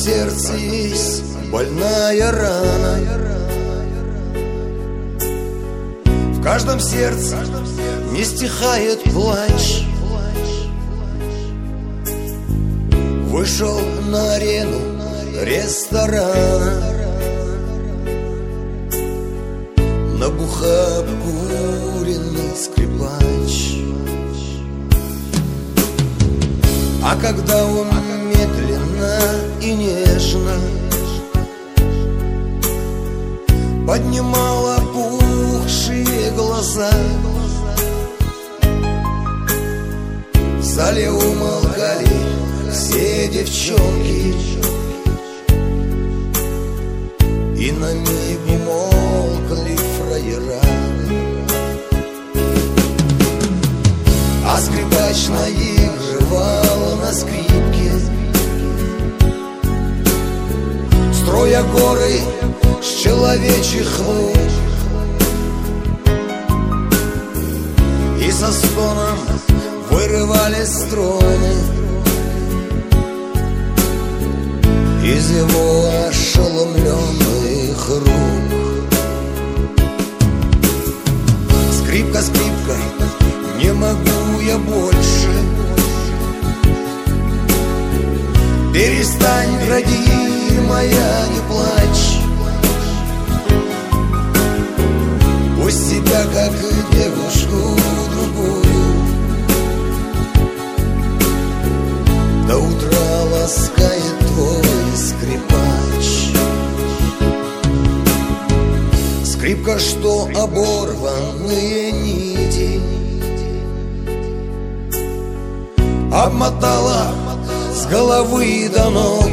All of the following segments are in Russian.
сердце есть больная рана, в каждом сердце не стихает плач. Вышел на арену ресторана, набухо обкуренный скрипач. А когда он медленно и нежно поднимал опухшие глаза, в зале умолкали все девчонки, и на миг умолкли фраера. А скрипач наигрывал на скрипке, строя горы с человечьих лук, и со стоном вырывались струны из его ошеломленных рук. Скрипка, скрипка, не могу я больше. Перестань, родимая, не плачь. Пусть тебя, как девушку другую, до утра ласкает твой скрипач. Скрипка, что оборванные нити обмотала с головы до ног.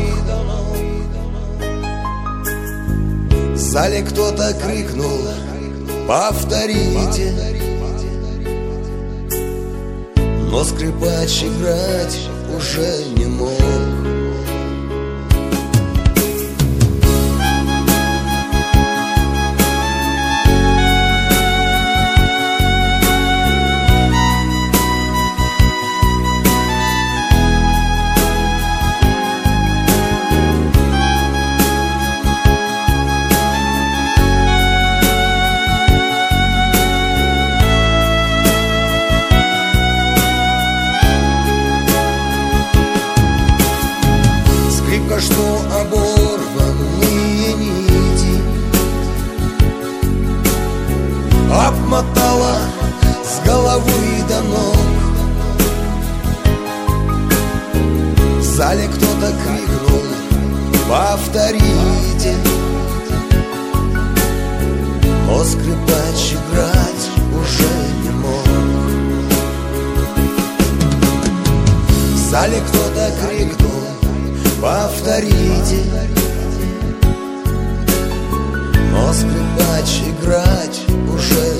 В зале кто-то крикнул: повторите. Но скрипач играть уже не мог. Что оборванные нити обмотала с головы до ног. В зале кто-то крикнул: повторите. Но скрипач играть уже не мог. В зале кто-то крикнул: повторите. Но скрипач играть уже